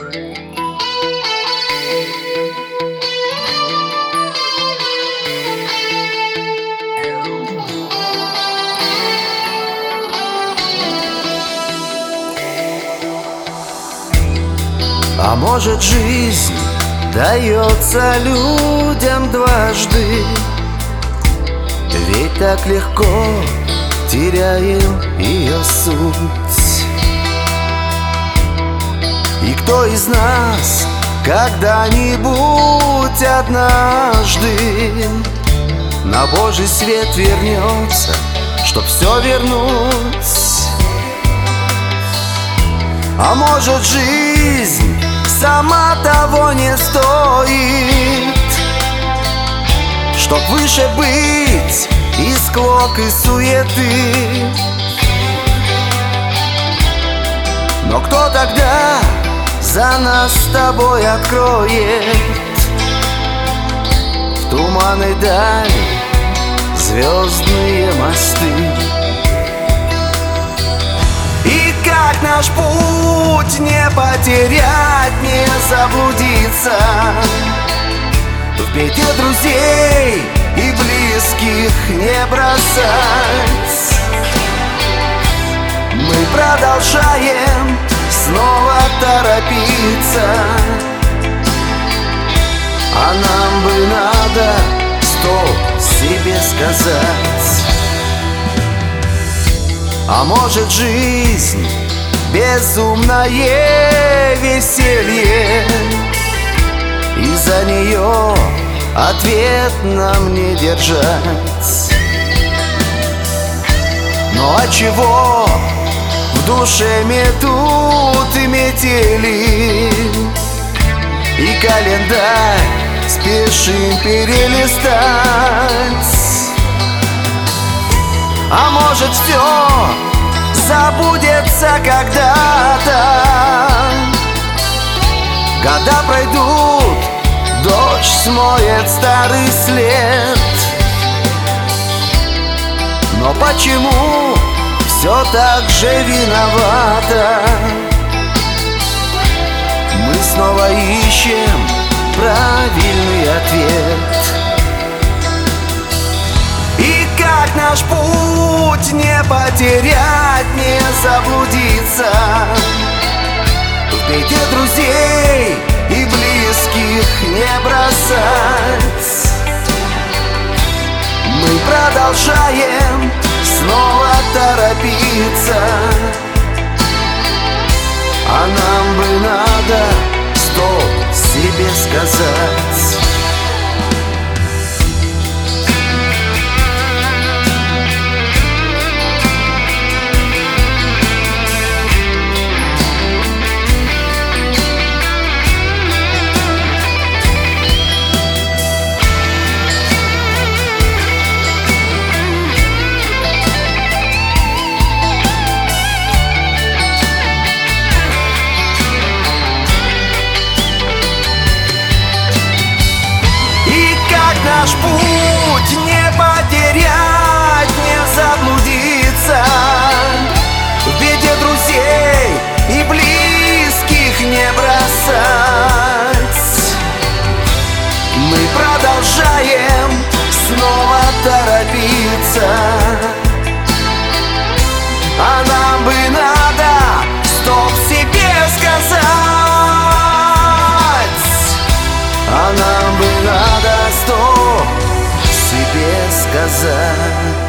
А может, жизнь дается людям дважды, ведь так легко теряем ее суть. И кто из нас когда-нибудь однажды на Божий свет вернется, чтоб все вернуть? А может, жизнь сама того не стоит, чтоб выше быть из склок и суеты? Но кто тогда за нас с тобой откроет в туманной дали звездные мосты? И как наш путь не потерять, не заблудиться в беде друзей и близких не бросать? Мы продолжаем снова торопиться, а нам бы надо стоп себе сказать. А может, жизнь безумное веселье, и за нее ответ нам не держать? Ну а чего в душе метут и метели, и календарь спешим перелистать? А может, все забудется когда-то, года пройдут, дождь смоет старый след. Но почему все так же виновата? Мы снова ищем правильный ответ. И как наш путь не потерять, не заблудиться в беде друзей и близких не бросать? Мы продолжаем снова торопиться, а нам бы надо стоп себе сказать. Наш путь не потерять, не заблудиться в беде друзей и близких не бросать. Мы продолжаем снова торопиться, а нам бы надо стоп себе сказать. А нам бы надо стоп себе сказать.